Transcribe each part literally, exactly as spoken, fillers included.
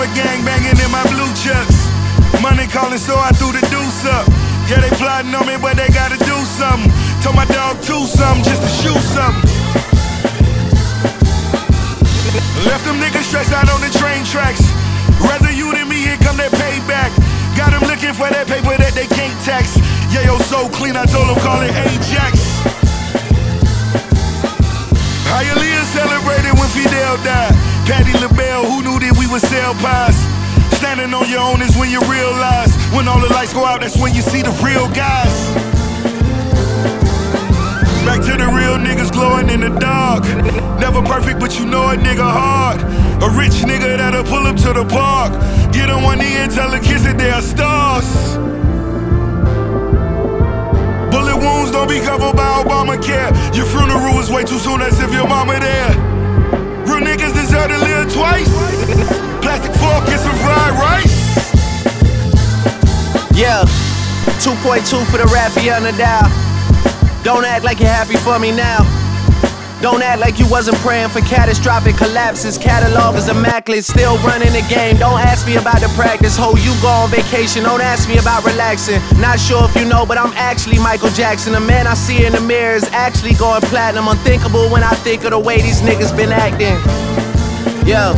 boy gang banging in my blue chucks. Money calling, so I threw the deuce up. Yeah, they plotting on me, but they gotta do something. Told my dog to something just to shoot something. Left them niggas stretched out on the train tracks. Rather you than me, here come that payback. Got them looking for that paper that they can't tax. Yeah, yo, so clean, I told them call it Ajax. Hialeah celebrated when Fidel died. Patti LaBelle, who knew that we would sell pies? Standing on your own is when you realize. When all the lights go out, that's when you see the real guys. Back to the real niggas glowing in the dark. Never perfect, but you know a nigga hard. A rich nigga that'll pull up to the park. Get on one knee and tell the kids that they are stars. Bullet wounds don't be covered by Obamacare. Your funeral was way too soon, as if your mama there. Real niggas deserve to live twice. Plastic fork and some fried rice. Yeah, two point two for the Rafael Nadal. Don't act like you're happy for me now. Don't act like you wasn't praying for catastrophic collapses. Catalog is immaculate, still running the game. Don't ask me about the practice. Ho, you go on vacation, don't ask me about relaxing. Not sure if you know, but I'm actually Michael Jackson. The man I see in the mirror is actually going platinum. Unthinkable when I think of the way these niggas been acting. Yo,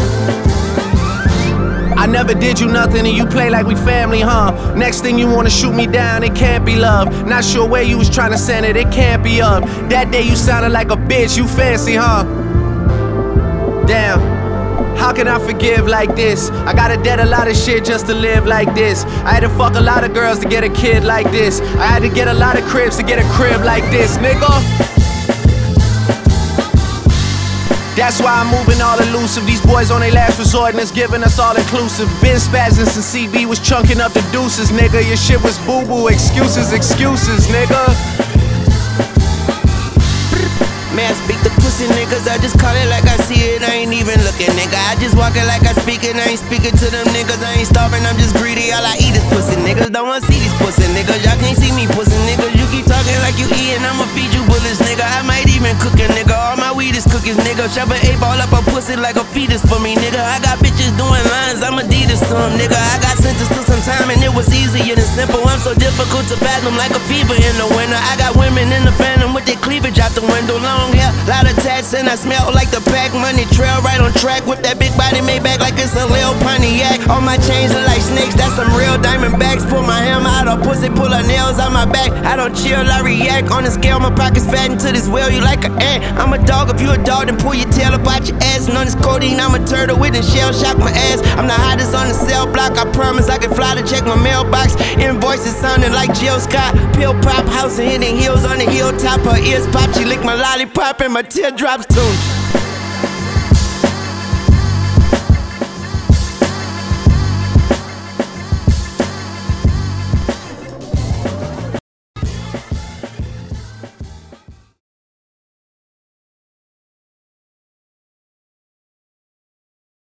I never did you nothing and you play like we family, huh? Next thing you wanna shoot me down, it can't be love. Not sure where you was trying to send it, it can't be up. That day you sounded like a bitch, you fancy, huh? Damn, how can I forgive like this? I gotta debt a lot of shit just to live like this. I had to fuck a lot of girls to get a kid like this. I had to get a lot of cribs to get a crib like this, nigga. That's why I'm moving all elusive. These boys on their last resort and it's giving us all inclusive. Been spazzing since C B was chunking up the deuces, nigga. Your shit was boo-boo, excuses, excuses, nigga. Man, speak the pussy niggas, I just call it like I see it, I ain't even looking, nigga. I just walk it like I speak it, I ain't speaking to them niggas. I ain't starving, I'm just greedy, all I eat is pussy niggas. Don't wanna see these pussy niggas, y'all can't see me pussy niggas. You keep talking like you eating, I'ma feed you bullets, nigga. I might even cook a nigga, all my weed is cookies, nigga. Shove an eight ball up a pussy like a fetus for me, nigga. I got bitches doing lines, I'm Adidas to them, nigga. I got sentenced to some time and it was easier than simple. I'm so difficult to fathom like a fever in the winter. I got women in the phantom with their cleavage out the window. Long hair, lot of tats, and I smell like the pack money trail. Right on track with that big body made back like it's a Lil Pontiac. All my chains are like snakes, that's some real diamond backs. Pull my hammer out of pussy, pull her nails out my back. I don't chill, I react. On the scale, my pockets fat into this well, you like an ant. I'm a dog, if you a dog, then pull your tail up out your ass. And on this codeine, I'm a turtle with a shell shock my ass. I'm the hottest on the cell block, I promise I can fly to check my mailbox. Invoices sounding like Jill Scott. Pill pop, house and hitting heels on the hilltop. Her ears pop, she lick my lollipop and my teardrops too.